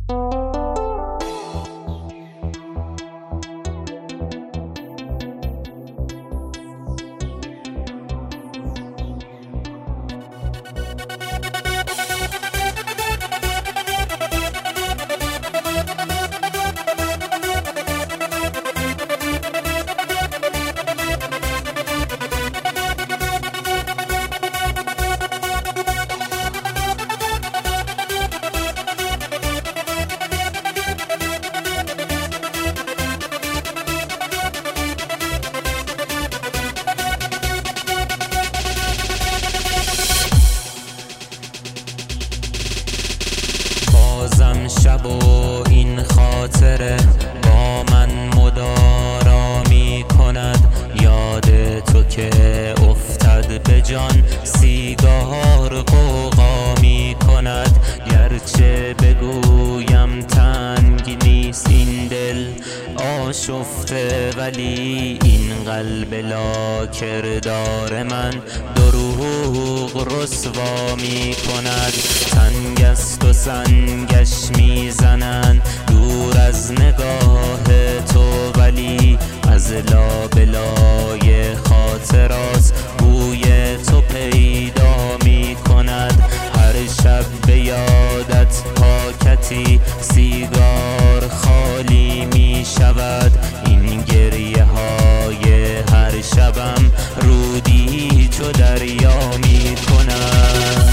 بازم شب و این خاطره با من مدارا می کند، یاد تو که افتد به جان سیگار غوغا می کند. گرچه بگویم تنگ نیست این دل آشفته، ولی این قلب لاکردار من دروغ رسوا می کند. تنگ است و سنگش می زنند دور از نگاه تو، ولی از لابلای خاطرات بوی تو پیدا می کند. هر شب به یادت پاکتی سیگار خالی می شود، این گریه های هر شبم رودی چو دریا می کند.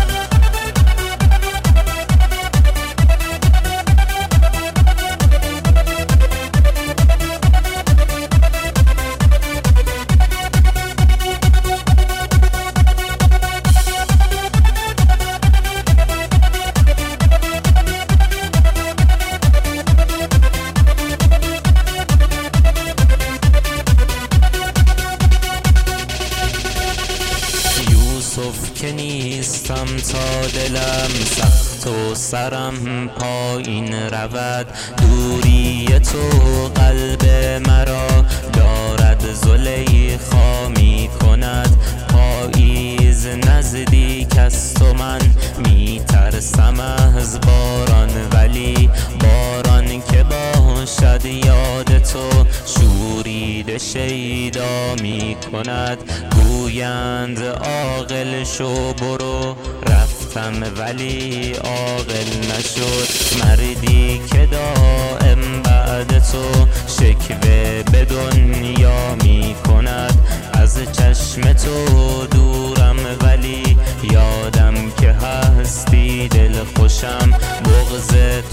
که نیستم تا دلم سخت و سرم پایین رود، دوری تو قلب مرا دارد زلیخا می کند. پاییز نزدیک است و من می ترسم از باران، ولی باران که باشد یاد تو شورید شیدا می کند. گویند عاقل شو برو، رفتم ولی عاقل نشد. مردی که دائم بعد تو شکوه به دنیا می کند. از چشم تو دورم ولی یادم که هستی دل خوشم، بغض